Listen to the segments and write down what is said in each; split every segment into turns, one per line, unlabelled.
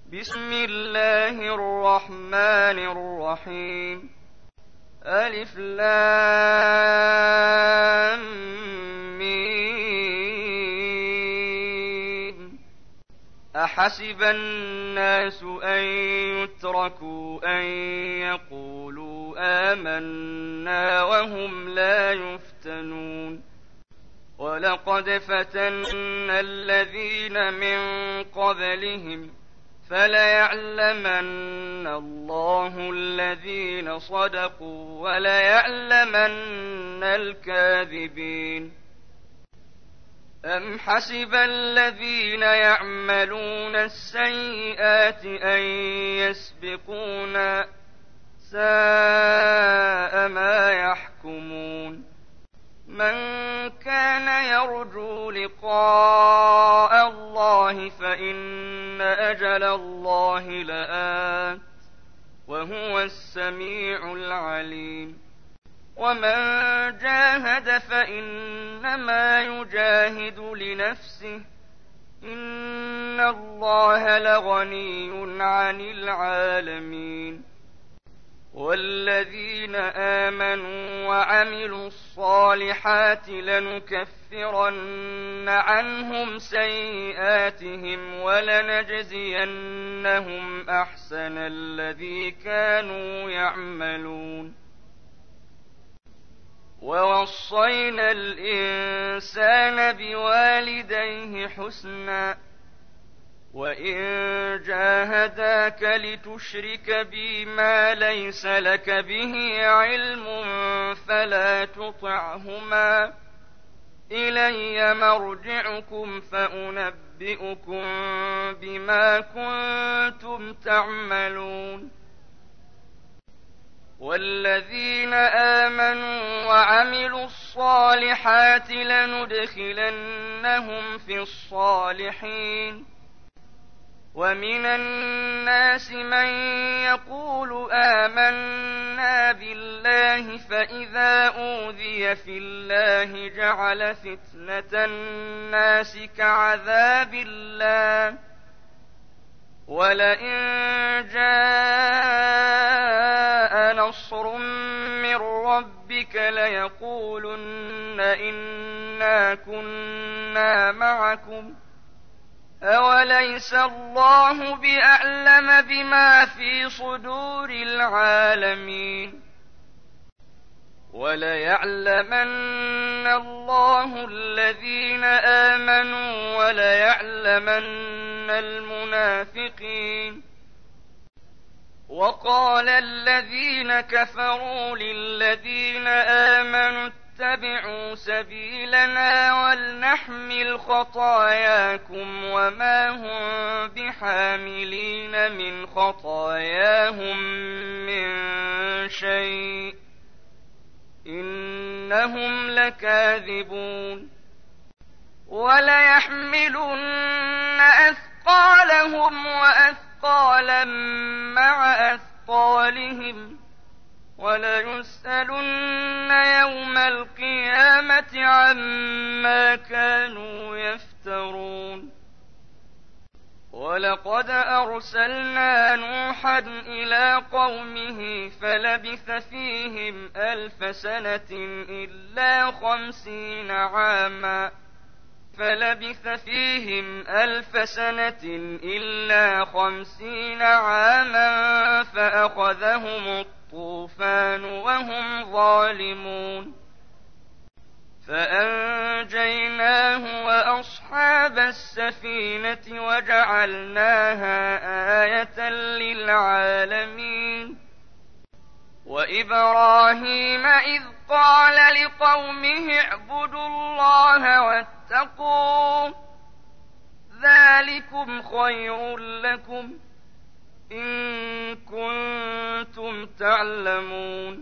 بسم الله الرحمن الرحيم. ألف لام ميم. أحسب الناس أن يتركوا أن يقولوا آمنا وهم لا يفتنون. ولقد فتنا الذين من قبلهم فليعلمن الله الذين صدقوا وليعلمن الكاذبين. أم حسب الذين يعملون السيئات أن يسبقونا ساء ما يحكمون. من كان يرجو لقاء الله فإن أجل الله لآت وهو السميع العليم. ومن جاهد فإنما يجاهد لنفسه إن الله لغني عن العالمين. والذين آمنوا وعملوا الصالحات لنكفرن عنهم سيئاتهم ولنجزينهم أحسن الذي كانوا يعملون. ووصينا الإنسان بوالديه حسنا وإن جاهداك لتشرك بي ما ليس لك به علم فلا تطعهما إلي مرجعكم فأنبئكم بما كنتم تعملون. والذين آمنوا وعملوا الصالحات لندخلنهم في الصالحين. ومن الناس من يقول آمنا بالله فإذا أوذي في الله جعل فتنة الناس كعذاب الله ولئن جاء نصر من ربك ليقولن إنا كنا معكم أوليس الله بأعلم بما في صدور العالمين. وليعلمن الله الذين آمنوا وليعلمن المنافقين. وقال الذين كفروا للذين آمنوا اتبعوا سبيلنا ولنحمل خطاياكم وما هم بحاملين من خطاياهم من شيء إنهم لكاذبون. وليحملن أثقالهم وأثقالا مع أثقالهم وليسألن يوم القيامة عما كانوا يفترون. ولقد أرسلنا نوحا إلى قومه فلبث فيهم 1000 سنة إلا 50 عاما فأخذهم الطوفان وهم ظالمون. فأنجيناه وأصحاب السفينة وجعلناها آية للعالمين. وإبراهيم إذ قال لقومه اعبدوا الله واتقوه ذلكم خير لكم إن كنتم تعلمون.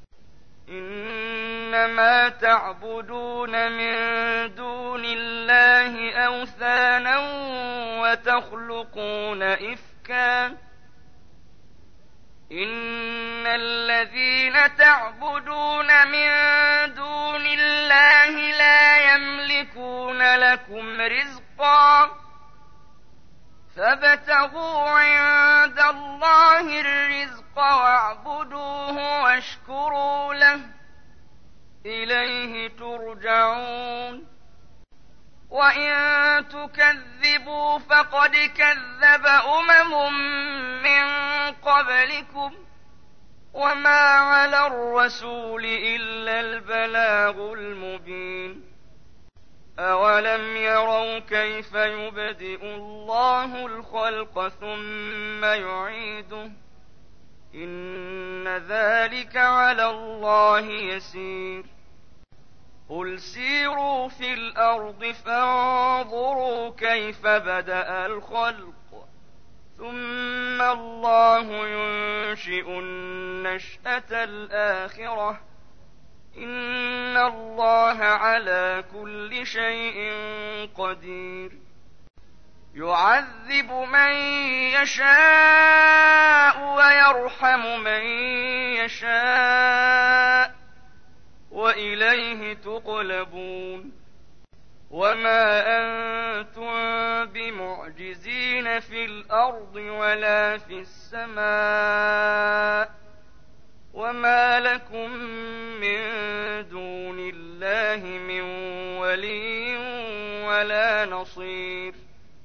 إنما تعبدون من دون الله أوثانا وتخلقون إفكا إن الذين تعبدون من دون الله لا يملكون لكم رزقا فابتغوا عند الله الرزق واعبدوه واشكروا له إليه ترجعون وإن تكذبوا فقد كذب من قبلكم وما على الرسول إلا البلاغ المبين أولم يروا كيف يبدئ الله الخلق ثم يعيده إن ذلك على الله يسير قل سيروا في الأرض فانظروا كيف بدأ الخلق ثم الله ينشئ النشأة الآخرة إن الله على كل شيء قدير يعذب من يشاء ويرحم من يشاء وإليه تقلبون وما أنتم بمعجزين في الأرض ولا في السماء وما لكم من دون الله من ولي ولا نصير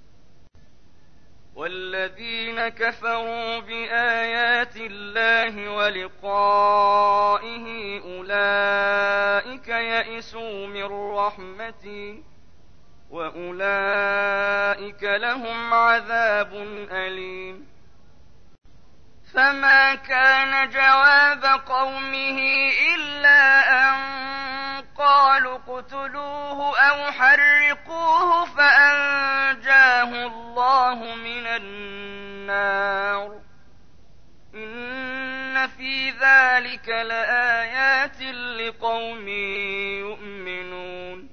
والذين كفروا بآيات الله ولقائه أولئك يئسوا من رحمتي وأولئك لهم عذاب أليم فما كان جواب قومه إلا أن قالوا اقتلوه أو حرقوه فأنجاه الله من النار إن في ذلك لآيات لقوم يؤمنون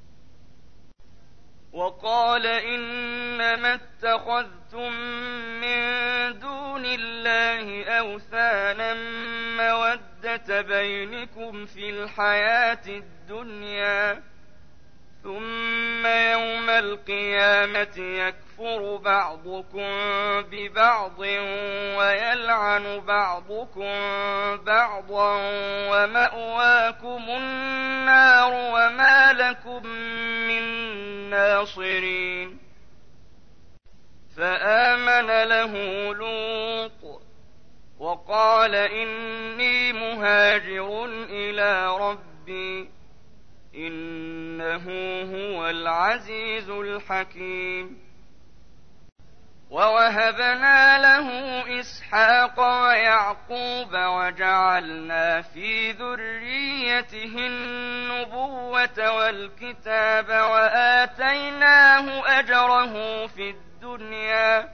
وقال إنما اتخذتم من دون الله أوثانا مودة بينكم في الحياة الدنيا ثم يوم القيامة يكفر بعضكم ببعض ويلعن بعضكم بعضا ومأواكم النار وما لكم من ناصرين فآمن له لوط وقال إني مهاجر إلى ربي إنه هو العزيز الحكيم ووهبنا له إسحاق ويعقوب وجعلنا في ذريته النبوة والكتاب وآتيناه أجره في الدنيا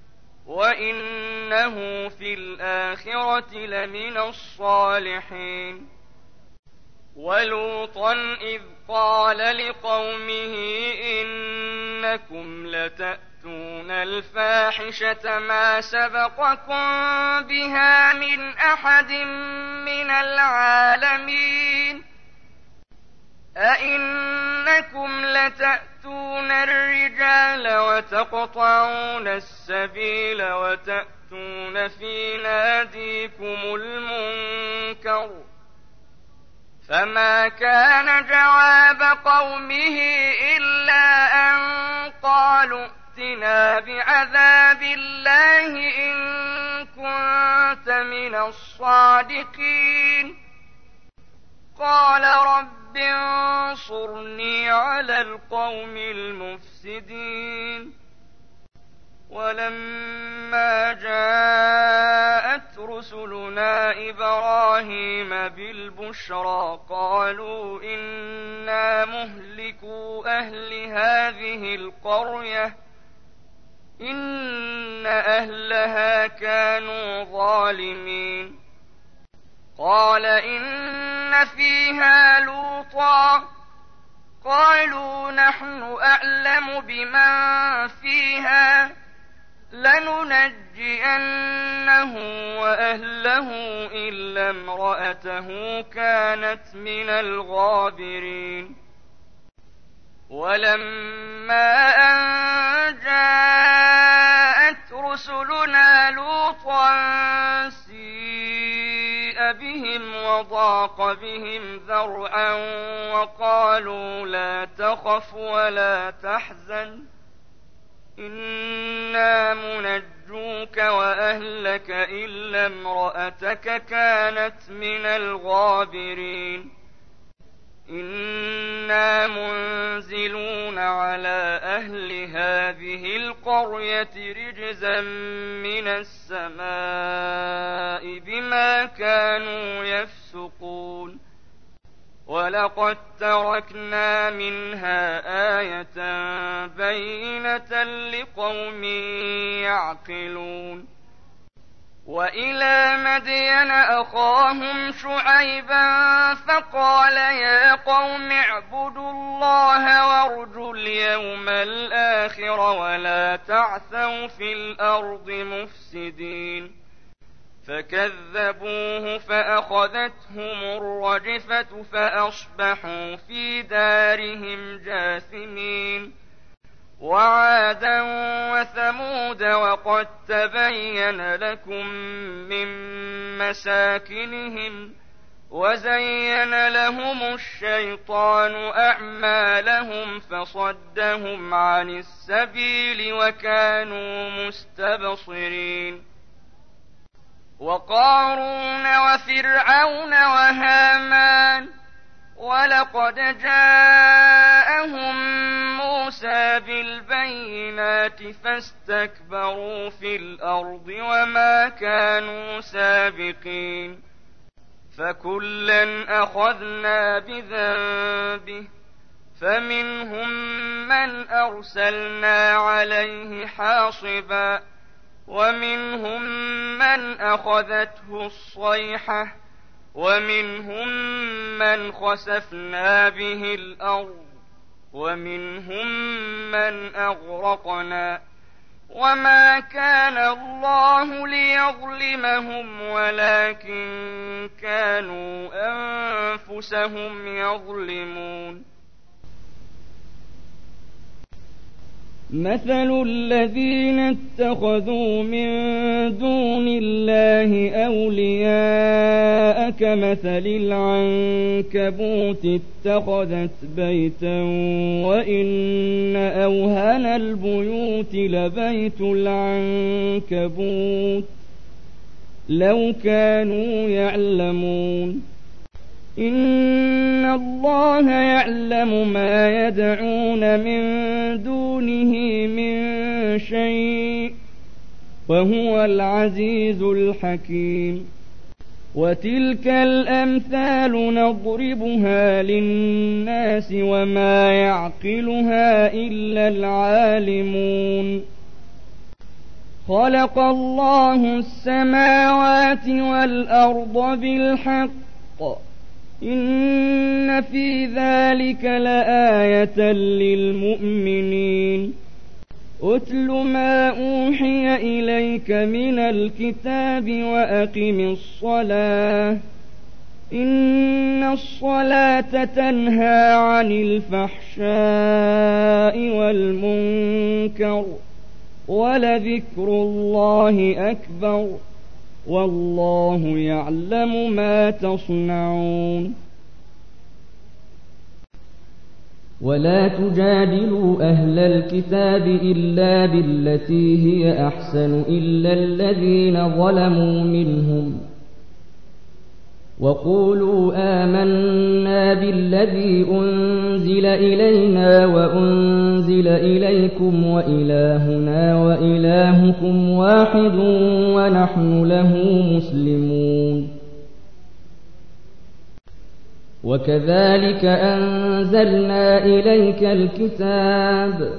وإنه في الآخرة لمن الصالحين ولوطا إذ قال لقومه إنكم لتأتون الفاحشة ما سبقكم بها من أحد من العالمين أئنكم لتأتون الرجال وتقطعون السبيل وتأتون في ناديكم المنكر فما كان جواب قومه إلا أن قالوا ائتنا بعذاب الله إن كنت من الصادقين قال رب انصرني على القوم المفسدين ولما جاءت رسلنا إبراهيم بالبشرى قالوا إنا مهلكوا أهل هذه القرية إن أهلها كانوا ظالمين قال إن فيها لوطا قالوا نحن أعلم بمن فيها لننجينه وأهله إلا امرأته كانت من الغابرين ولما أن جاء رسلنا لوطا سيء بهم وضاق بهم ذرعا وقالوا لا تخف ولا تحزن إنا منجوك وأهلك إلا امرأتك كانت من الغابرين إنا منزلون على أهل هذه القرية رجزا من السماء بما كانوا يفسقون ولقد تركنا منها آية بينة لقوم يعقلون وإلى مدين أخاهم شعيبا فقال يا قوم اعبدوا الله وارجوا اليوم الآخر ولا تعثوا في الأرض مفسدين فكذبوه فأخذتهم الرجفة فأصبحوا في دارهم جاثمين وعادا وثمود وقد تبين لكم من مساكنهم وزين لهم الشيطان أعمالهم فصدهم عن السبيل وكانوا مستبصرين وقارون وفرعون وهامان ولقد جاءهم موسى بالبينات فاستكبروا في الأرض وما كانوا سابقين فكلا أخذنا بذنبه فمنهم من أرسلنا عليه حاصبا ومنهم من أخذته الصيحة ومنهم من خسفنا به الأرض ومنهم من أغرقنا وما كان الله ليظلمهم ولكن كانوا أنفسهم يظلمون
مثل الذين اتخذوا من دون الله أولياء كمثل العنكبوت اتخذت بيتا وإن أوهن البيوت لبيت العنكبوت لو كانوا يعلمون إن الله يعلم ما يدعون من دونه من شيء وهو العزيز الحكيم وتلك الأمثال نضربها للناس وما يعقلها إلا العالمون خلق الله السماوات والأرض بالحق إن في ذلك لآية للمؤمنين أتل ما أوحي إليك من الكتاب وأقم الصلاة إن الصلاة تنهى عن الفحشاء والمنكر ولذكر الله أكبر والله يعلم ما تصنعون ولا تجادلوا أهل الكتاب إلا بالتي هي أحسن إلا الذين ظلموا منهم وقولوا آمنا بالذي أنزل إلينا وأنزل إليكم وإلهنا وإلهكم واحد ونحن له مسلمون وكذلك أنزلنا إليك الكتاب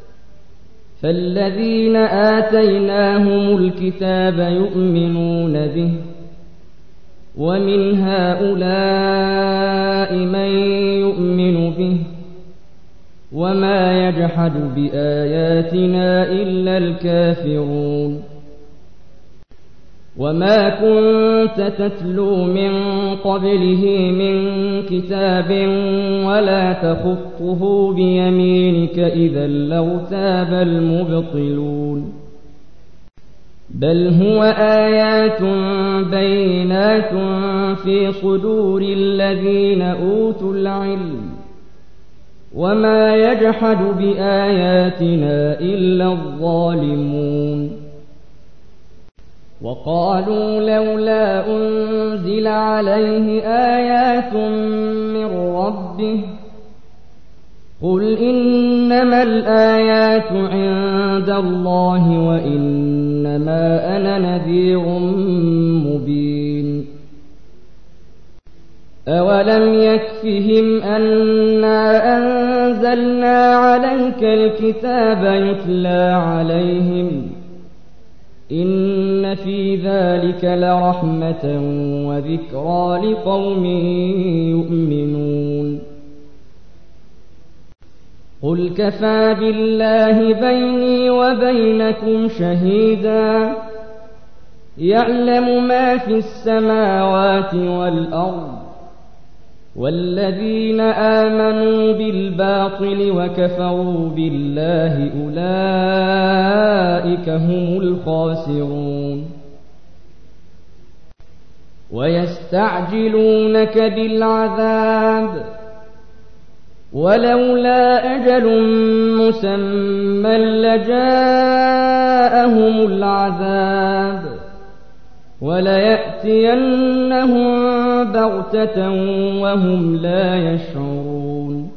فالذين آتيناهم الكتاب يؤمنون به ومن هؤلاء من يؤمن به وما يجحد بآياتنا إلا الكافرون وما كنت تتلو من قبله من كتاب ولا تخطه بيمينك إذا لارتاب المبطلون بل هو آيات بينات في صدور الذين أوتوا العلم وما يجحد بآياتنا إلا الظالمون وقالوا لولا أنزل عليه آيات من ربه قل إنما الآيات عند الله وإنما أنا نذير مبين أولم يكفهم أنا أنزلنا عليك الكتاب يتلى عليهم إن في ذلك لرحمة وذكرى لقوم يؤمنون قل كفى بالله بيني وبينكم شهيدا يعلم ما في السماوات والأرض والذين آمنوا بالباطل وكفروا بالله أولئك هم الخاسرون ويستعجلونك بالعذاب ولولا أجل مسمى لجاءهم العذاب وليأتينهم بغتة وهم لا يشعرون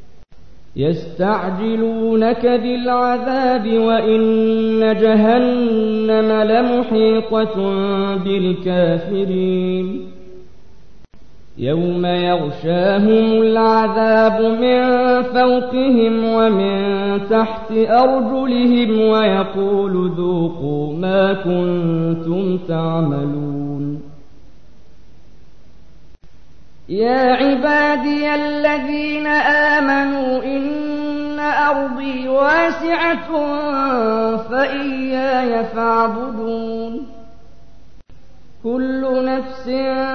يستعجلونك بالعذاب وإن جهنم لمحيطة بالكافرين يوم يغشاهم العذاب من فوقهم ومن تحت أرجلهم ويقول ذوقوا ما كنتم تعملون يا عبادي الذين آمنوا إن أرضي واسعة فإياي فاعبدون كل نفس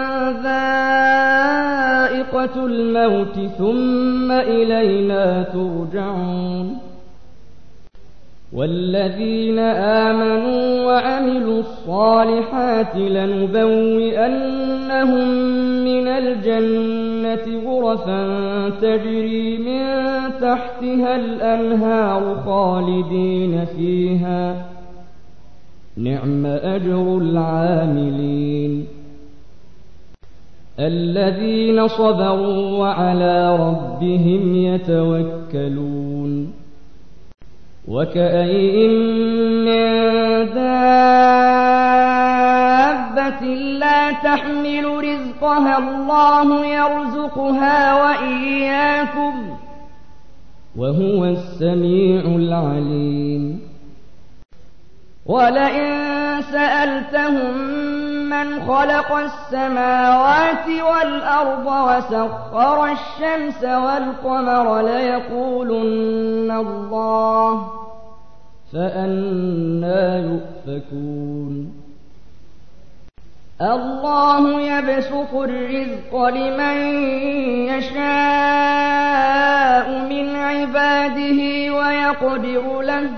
ذائقة الموت ثم إلينا ترجعون والذين آمنوا وعملوا الصالحات لنبوئنهم من الجنة غرفا تجري من تحتها الأنهار خالدين فيها نعم أجر العاملين الذين صبروا وعلى ربهم يتوكلون وكأين من دابة لا تحمل رزقها الله يرزقها وإياكم وهو السميع العليم ولئن سألتهم من خلق السماوات والأرض وسخر الشمس والقمر ليقولن الله فأنى يؤفكون الله يبسط الرزق لمن يشاء من عباده ويقدر له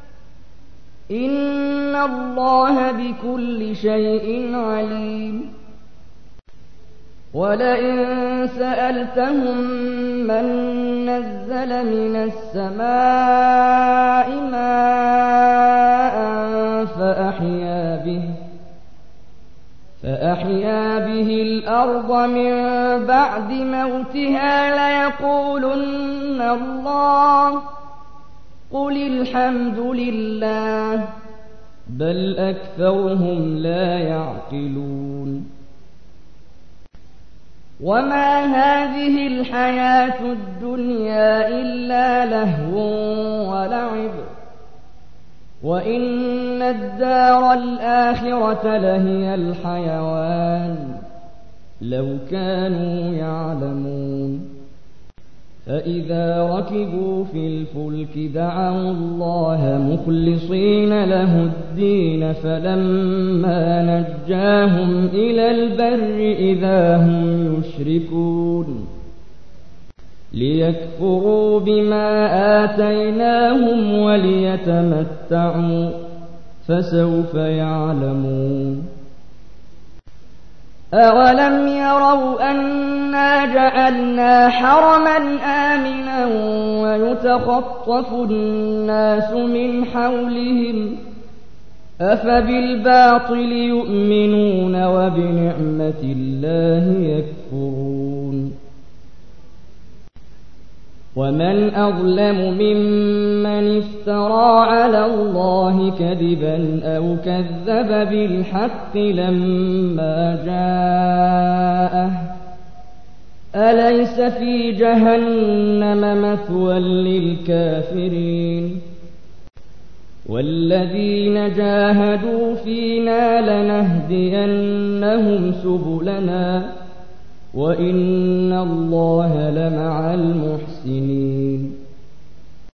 إن الله بكل شيء عليم ولئن سألتهم من نزل من السماء ماء فأحيا به الأرض من بعد موتها ليقولن الله قل الحمد لله بل أكثرهم لا يعقلون وما هذه الحياة الدنيا إلا لهو ولعب وإن الدار الآخرة لهي الحيوان لو كانوا يعلمون فإذا ركبوا في الفلك دعوا الله مخلصين له الدين فلما نجاهم إلى البر إذا هم يشركون ليكفروا بما آتيناهم وليتمتعوا فسوف يعلمون. أولم يروا أنا جعلنا حرما آمنا ويتخطف الناس من حولهم أفبالباطل يؤمنون وبنعمة الله يكفرون. ومن أظلم ممن افترى على الله كذبا أو كذب بالحق لما جاءه أليس في جهنم مثوى للكافرين. والذين جاهدوا فينا لنهدينهم سبلنا وإن الله لمع المحسنين.